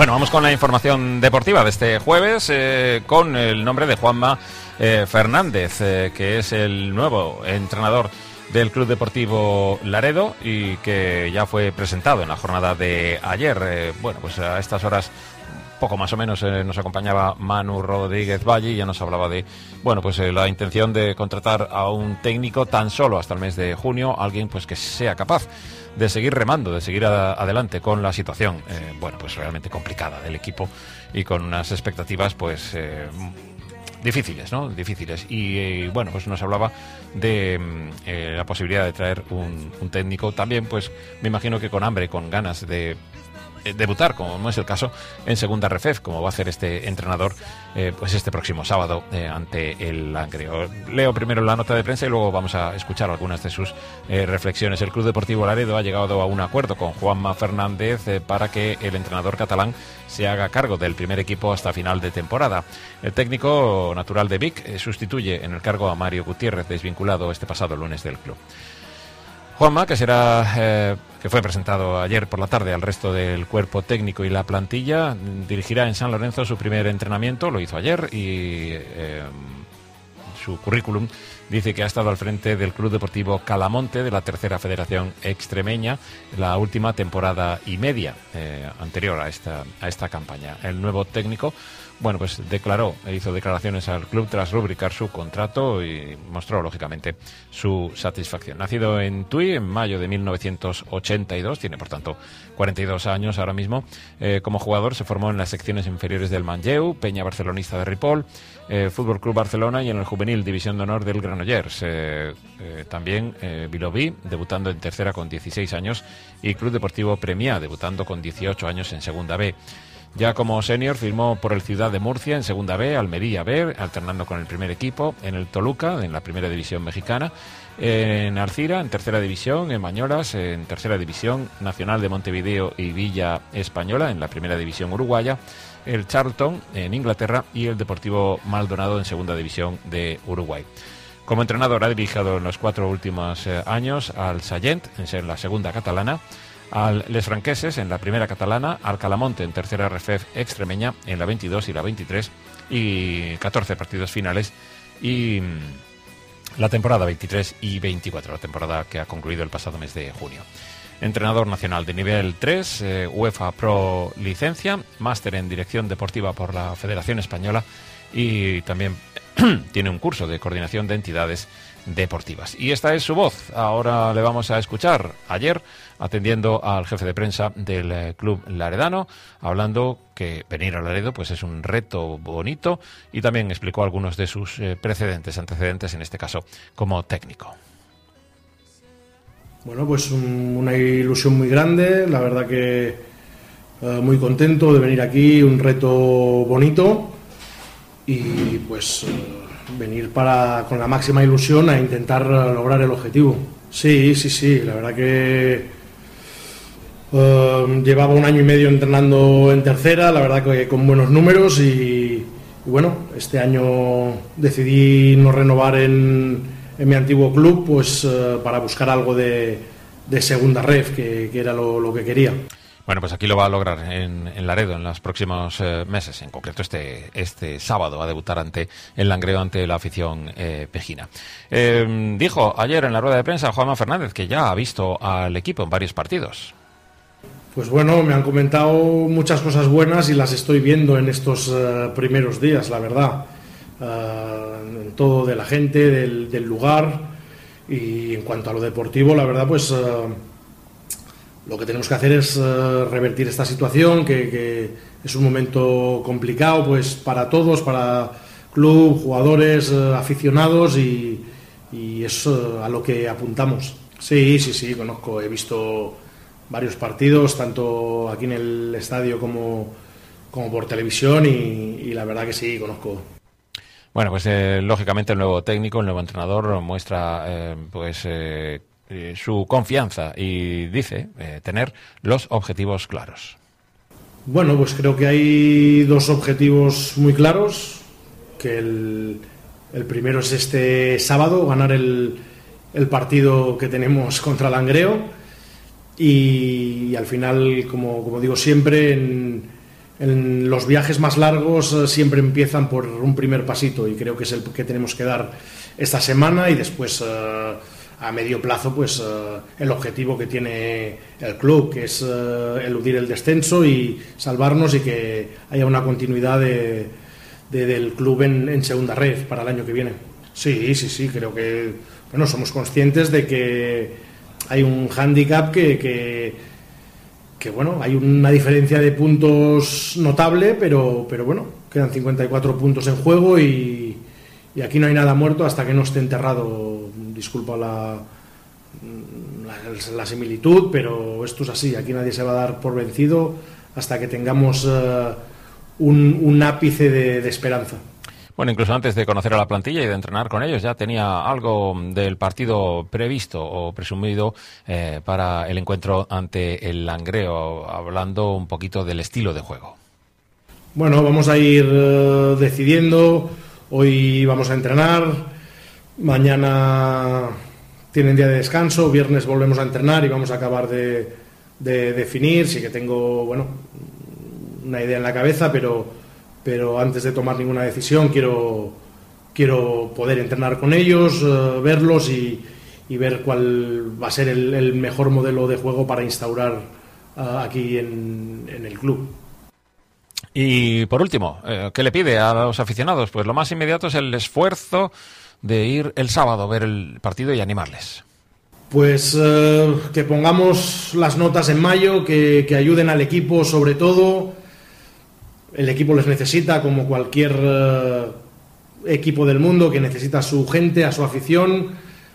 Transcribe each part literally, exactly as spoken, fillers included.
Bueno, vamos con la información deportiva de este jueves, eh, con el nombre de Juanma eh, Fernández, eh, que es el nuevo entrenador del Club Deportivo Laredo y que ya fue presentado en la jornada de ayer. Eh, bueno, pues a estas horas, poco más o menos, eh, nos acompañaba Manu Rodríguez Valle y ya nos hablaba de, bueno, pues eh, la intención de contratar a un técnico tan solo hasta el mes de junio, alguien pues que sea capaz de seguir remando, de seguir a, adelante con la situación, eh, bueno, pues realmente complicada del equipo y con unas expectativas, pues eh, difíciles, ¿no? Difíciles. Y eh, bueno, pues nos hablaba de eh, la posibilidad de traer un, un técnico también, pues me imagino que con hambre, con ganas de debutar, como no es el caso, en segunda Refef, como va a hacer este entrenador eh, pues este próximo sábado eh, ante el Langreo. Leo primero la nota de prensa y luego vamos a escuchar algunas de sus eh, reflexiones. El Club Deportivo Laredo ha llegado a un acuerdo con Juanma Fernández eh, para que el entrenador catalán se haga cargo del primer equipo hasta final de temporada. El técnico natural de Vic eh, sustituye en el cargo a Mario Gutiérrez, desvinculado este pasado lunes del club. Juanma, que será eh, que fue presentado ayer por la tarde al resto del cuerpo técnico y la plantilla, dirigirá en San Lorenzo su primer entrenamiento, lo hizo ayer, y eh, su currículum dice que ha estado al frente del Club Deportivo Calamonte de la Tercera Federación Extremeña la última temporada y media eh, anterior a esta, a esta campaña. El nuevo técnico, bueno, pues declaró, hizo declaraciones al club tras rubricar su contrato y mostró, lógicamente, su satisfacción. Nacido en Tui en mayo de mil novecientos ochenta y dos, tiene, por tanto, cuarenta y dos años ahora mismo. Eh, como jugador se formó en las secciones inferiores del Manlleu, Peña Barcelonista de Ripoll, eh, Fútbol Club Barcelona y en el juvenil División de Honor del Granollers. Eh, eh, también eh, Vilobí, debutando en tercera con dieciséis años, y Club Deportivo Premià, debutando con dieciocho años en segunda B. Ya como senior firmó por el Ciudad de Murcia en segunda B, Almería B, alternando con el primer equipo, en el Toluca, en la primera división mexicana, en Arcira, en tercera división, en Bañolas, en tercera división, Nacional de Montevideo y Villa Española, en la primera división uruguaya, el Charlton en Inglaterra y el Deportivo Maldonado en segunda división de Uruguay. Como entrenador ha dirigido en los cuatro últimos eh, años al Sallent, en la segunda catalana, al Les Franqueses en la primera catalana, al Calamonte en tercera Refef extremeña en la veintidós y la veintitrés, y catorce partidos finales, y la temporada veintitrés y veinticuatro, la temporada que ha concluido el pasado mes de junio. Entrenador nacional de nivel tres, eh, UEFA Pro licencia, máster en dirección deportiva por la Federación Española y también tiene un curso de coordinación de entidades deportivas. Y esta es su voz. Ahora le vamos a escuchar ayer atendiendo al jefe de prensa del eh, club laredano, hablando que venir a Laredo pues es un reto bonito, y también explicó algunos de sus eh, precedentes, antecedentes en este caso como técnico. Bueno, pues un, una ilusión muy grande, la verdad que eh, muy contento de venir aquí, un reto bonito y pues eh, venir para con la máxima ilusión a intentar lograr el objetivo. Sí, sí, sí, la verdad que eh, llevaba un año y medio entrenando en tercera, la verdad que con buenos números y, y bueno, este año decidí no renovar en en mi antiguo club, pues uh, para buscar algo de, de segunda ref, que, que era lo, lo que quería. Bueno, pues aquí lo va a lograr en, en Laredo en los próximos eh, meses, en concreto este este sábado, a debutar ante el Langreo, ante la afición eh, pejina. Eh, dijo ayer en la rueda de prensa Juanma Fernández que ya ha visto al equipo en varios partidos. Pues bueno, me han comentado muchas cosas buenas y las estoy viendo en estos uh, primeros días, la verdad. Uh, en todo de la gente, del, del lugar, y en cuanto a lo deportivo, la verdad, pues uh, lo que tenemos que hacer es uh, revertir esta situación, que, que es un momento complicado pues para todos, para club, jugadores, uh, aficionados, y, y es uh, a lo que apuntamos. Sí, sí, sí, conozco, he visto varios partidos, tanto aquí en el estadio como, como por televisión, y, y la verdad que sí, conozco. Bueno, pues eh, lógicamente el nuevo técnico, el nuevo entrenador muestra eh, pues eh, eh, su confianza y dice eh, tener los objetivos claros. Bueno, pues creo que hay dos objetivos muy claros, que el, el primero es este sábado, ganar el, el partido que tenemos contra Langreo, y, y al final, como, como digo siempre, en en los viajes más largos eh, siempre empiezan por un primer pasito, y creo que es el que tenemos que dar esta semana, y después eh, a medio plazo pues eh, el objetivo que tiene el club, que es eh, eludir el descenso y salvarnos, y que haya una continuidad de, de, del club en, en segunda red para el año que viene. Sí, sí, sí, creo que bueno, somos conscientes de que hay un hándicap que, que, que bueno, hay una diferencia de puntos notable, pero, pero bueno, quedan cincuenta y cuatro puntos en juego, y, y aquí no hay nada muerto hasta que no esté enterrado. Disculpa la, la, la similitud, pero esto es así, aquí nadie se va a dar por vencido hasta que tengamos uh, un, un ápice de, de esperanza. Bueno, incluso antes de conocer a la plantilla y de entrenar con ellos, ya tenía algo del partido previsto o presumido eh, para el encuentro ante el Langreo, hablando un poquito del estilo de juego. Bueno, vamos a ir uh, decidiendo. Hoy vamos a entrenar, mañana tienen día de descanso, viernes volvemos a entrenar y vamos a acabar de, de definir. Sí que tengo, bueno, una idea en la cabeza, pero... pero antes de tomar ninguna decisión quiero, quiero poder entrenar con ellos, uh, verlos y, y ver cuál va a ser el, el mejor modelo de juego para instaurar uh, aquí en, en el club. Y por último, eh, ¿qué le pide a los aficionados? Pues lo más inmediato es el esfuerzo de ir el sábado a ver el partido y animarles. Pues eh, que pongamos las notas en mayo, que, que ayuden al equipo sobre todo. El equipo les necesita, como cualquier uh, equipo del mundo, que necesita a su gente, a su afición.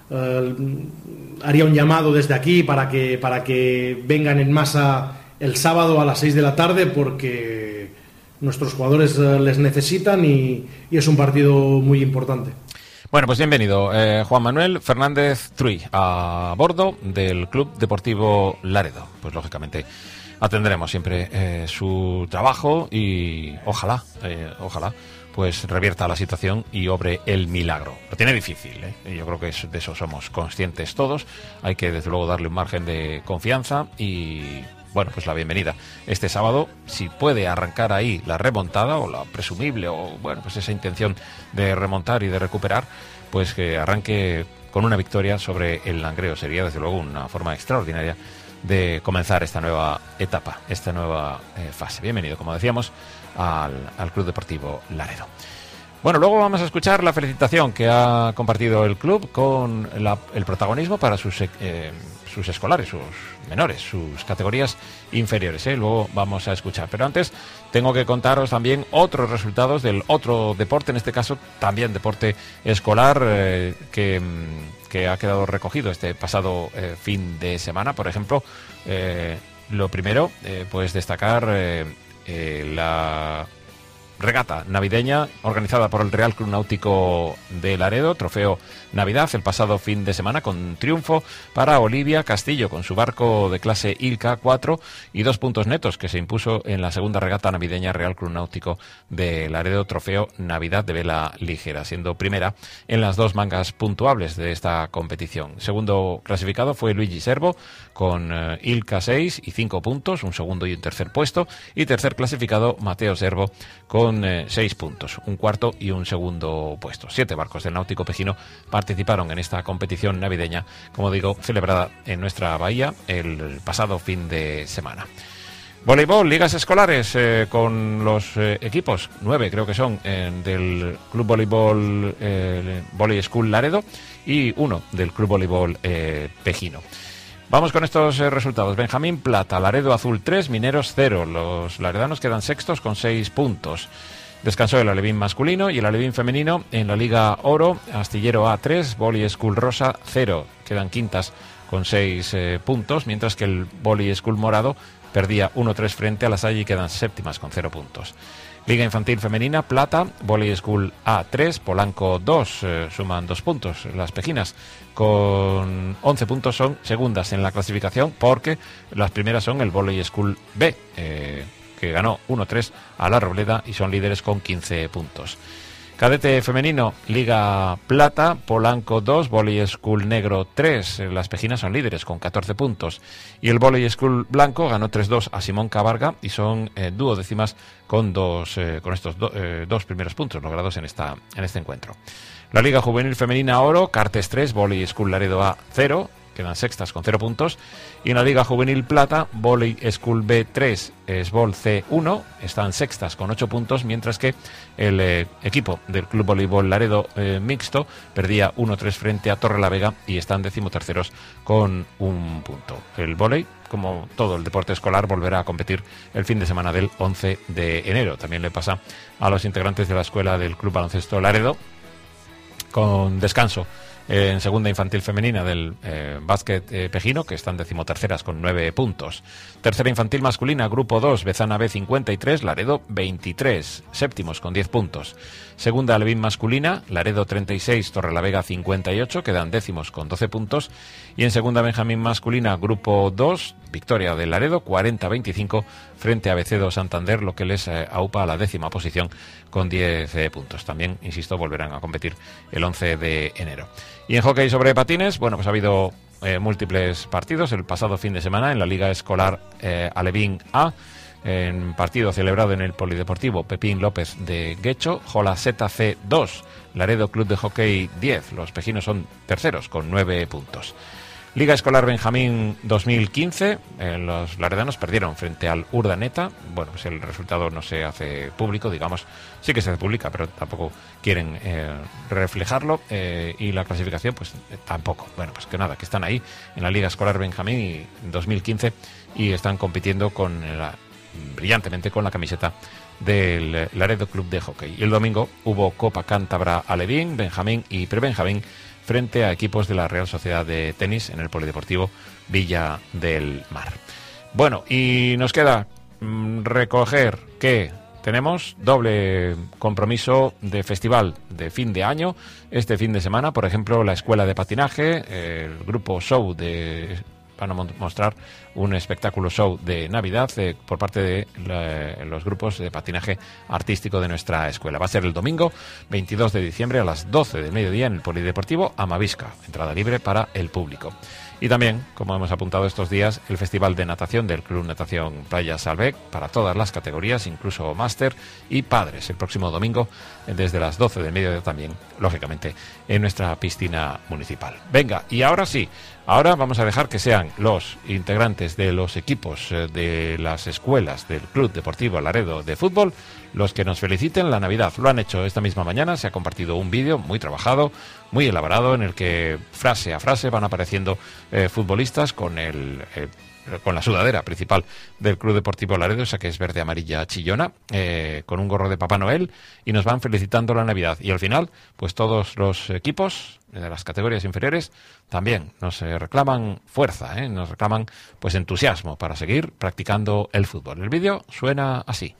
Uh, haría un llamado desde aquí para que, para que vengan en masa el sábado a las seis de la tarde, porque nuestros jugadores uh, les necesitan y, y es un partido muy importante. Bueno, pues bienvenido, eh, Juan Manuel Fernández Truy, a bordo del Club Deportivo Laredo. Pues lógicamente atendremos siempre eh, su trabajo y ojalá, eh, ojalá, pues revierta la situación y obre el milagro. Lo tiene difícil, ¿eh? Yo creo que es, de eso somos conscientes todos. Hay que desde luego darle un margen de confianza y, bueno, pues la bienvenida este sábado. Si puede arrancar ahí la remontada o la presumible o, bueno, pues esa intención de remontar y de recuperar, pues que arranque con una victoria sobre el Langreo. Sería desde luego una forma extraordinaria de comenzar esta nueva etapa, esta nueva eh, fase. Bienvenido, como decíamos, al, al Club Deportivo Laredo. Bueno, luego vamos a escuchar la felicitación que ha compartido el club con la, el protagonismo para sus, eh, sus escolares, sus menores, sus categorías inferiores, ¿eh? Luego vamos a escuchar. Pero antes tengo que contaros también otros resultados del otro deporte, en este caso también deporte escolar, eh, que... que ha quedado recogido este pasado eh, fin de semana. Por ejemplo, eh, lo primero, eh, pues destacar eh, eh, la regata navideña organizada por el Real Club Náutico de Laredo, Trofeo Navidad, el pasado fin de semana, con triunfo para Olivia Castillo con su barco de clase Ilka cuatro y dos puntos netos, que se impuso en la segunda regata navideña Real Club Náutico de Laredo, Trofeo Navidad de vela ligera, siendo primera en las dos mangas puntuables de esta competición. Segundo clasificado fue Luigi Servo con uh, Ilka seis y cinco puntos, un segundo y un tercer puesto, y tercer clasificado Mateo Servo con eh, seis puntos, un cuarto y un segundo puesto. Siete barcos del Náutico Pejino participaron en esta competición navideña, como digo, celebrada en nuestra bahía el pasado fin de semana. Voleibol, ligas escolares eh, con los eh, equipos, nueve creo que son, eh, del Club Voleibol eh, Volley School Laredo y uno del Club Voleibol eh, Pejino. Vamos con estos eh, resultados. Benjamín Plata, Laredo Azul tres, Mineros cero. Los laredanos quedan sextos con seis puntos. Descansó el alevín masculino y el alevín femenino en la Liga Oro. Astillero A tres, Volley School Rosa cero. Quedan quintas con seis eh, puntos, mientras que el Volley School Morado perdía uno tres frente a la Salle y quedan séptimas con cero puntos. Liga Infantil Femenina, Plata, Volley School A tres, Polanco dos, eh, suman dos puntos. Las pejinas con once puntos son segundas en la clasificación, porque las primeras son el Volley School B, eh, que ganó uno tres a la Robleda y son líderes con quince puntos. Cadete femenino, Liga Plata, Polanco dos, Volley School Negro tres. Las Pejinas son líderes con catorce puntos. Y el Volley School Blanco ganó tres dos a Simón Cabarga y son eh, duodécimas con, dos, eh, con estos do, eh, dos primeros puntos logrados en, esta, en este encuentro. La Liga Juvenil Femenina Oro, Cartes tres, Volley School Laredo A cero. Quedan sextas con cero puntos. Y en la Liga Juvenil Plata, Volley School B tres, Esbol C uno, están sextas con ocho puntos, mientras que el eh, equipo del Club Voleibol Laredo eh, Mixto perdía uno tres frente a Torrelavega y están decimoterceros con un punto. El vóley, como todo el deporte escolar, volverá a competir el fin de semana del once de enero. También le pasa a los integrantes de la escuela del Club Baloncesto Laredo, con descanso en segunda infantil femenina del eh, básquet eh, pejino, que están decimoterceras con nueve puntos. Tercera infantil masculina, grupo dos, Bezana B cincuenta y tres, Laredo veintitrés, séptimos con diez puntos. Segunda alevín masculina, Laredo treinta y seis, Torrelavega cincuenta y ocho, quedan décimos con doce puntos. Y en segunda benjamín masculina, grupo dos, victoria de Laredo cuarenta a veinticinco frente a B C dos Santander, lo que les eh, aupa a la décima posición con diez eh, puntos. También, insisto, volverán a competir el once de enero. Y en hockey sobre patines, bueno, pues ha habido eh, múltiples partidos el pasado fin de semana en la Liga Escolar eh, Alevín A, en partido celebrado en el Polideportivo Pepín López de Guecho, Jola Z C dos, Laredo Club de Hockey diez, los pejinos son terceros con nueve puntos. Liga Escolar Benjamín dos mil quince, eh, los laredanos perdieron frente al Urdaneta. Bueno, pues el resultado no se hace público, digamos, sí que se publica, pero tampoco quieren eh, reflejarlo, eh, y la clasificación pues eh, tampoco. Bueno, pues que nada, que están ahí en la Liga Escolar Benjamín dos mil quince y están compitiendo con la, brillantemente con la camiseta del Laredo Club de Hockey. Y el domingo hubo Copa Cántabra Alevín, Benjamín y Prebenjamín frente a equipos de la Real Sociedad de Tenis en el Polideportivo Villa del Mar. Bueno, y nos queda mmm, recoger que tenemos doble compromiso de festival de fin de año este fin de semana. Por ejemplo, la Escuela de Patinaje, el grupo Show de... van a mostrar un espectáculo show de Navidad eh, por parte de la, los grupos de patinaje artístico de nuestra escuela. Va a ser el domingo veintidós de diciembre a las doce del mediodía en el Polideportivo Amavisca, entrada libre para el público. Y también, como hemos apuntado estos días, el Festival de Natación del Club Natación Playa Salbec para todas las categorías, incluso máster y padres, el próximo domingo desde las doce del mediodía también, lógicamente, en nuestra piscina municipal. Venga, y ahora sí, ahora vamos a dejar que sean los integrantes de los equipos de las escuelas del Club Deportivo Laredo de fútbol los que nos feliciten la Navidad. Lo han hecho esta misma mañana, se ha compartido un vídeo muy trabajado, muy elaborado, en el que frase a frase van apareciendo eh, futbolistas con el... Eh, con la sudadera principal del Club Deportivo Laredo, esa que es verde amarilla chillona, eh, con un gorro de Papá Noel, y nos van felicitando la Navidad. Y al final, pues todos los equipos de las categorías inferiores también nos eh, reclaman fuerza, eh, nos reclaman pues entusiasmo para seguir practicando el fútbol. El vídeo suena así.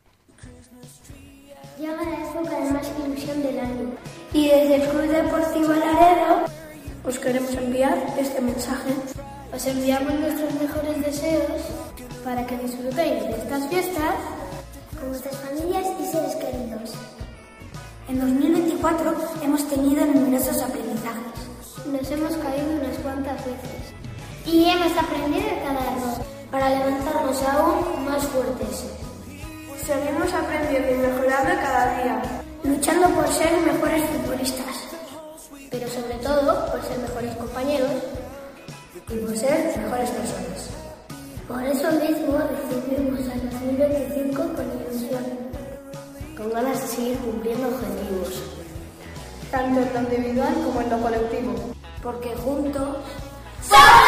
Llega la época de más ilusión del año y desde el Club Deportivo Laredo os queremos enviar este mensaje. Os enviamos nuestros mejores deseos para que disfrutéis de estas fiestas con vuestras familias y seres queridos. En dos mil veinticuatro hemos tenido numerosos aprendizajes. Nos hemos caído unas cuantas veces y hemos aprendido de cada error para levantarnos aún más fuertes. Seguimos aprendiendo y mejorando cada día, luchando por ser mejores futbolistas, pero sobre todo por ser mejores compañeros y por ser mejores personas. Por eso mismo recibimos al dos mil veinticinco con ilusión, con ganas de seguir cumpliendo objetivos, tanto en lo individual como en lo colectivo, porque juntos ¡somos!